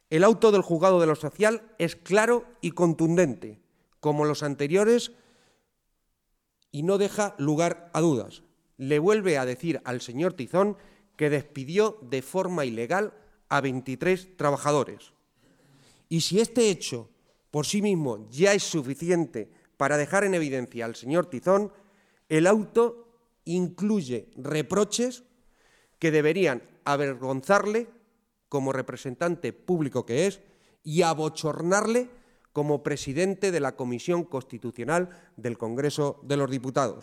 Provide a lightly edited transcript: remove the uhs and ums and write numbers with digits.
El auto del Juzgado de lo Social es claro y contundente, como los anteriores, y no deja lugar a dudas. Le vuelve a decir al señor Tizón que despidió de forma ilegal a 23 trabajadores. Y si este hecho por sí mismo ya es suficiente para dejar en evidencia al señor Tizón, el auto incluye reproches que deberían avergonzarle como representante público que es y abochornarle como presidente de la Comisión Constitucional del Congreso de los Diputados.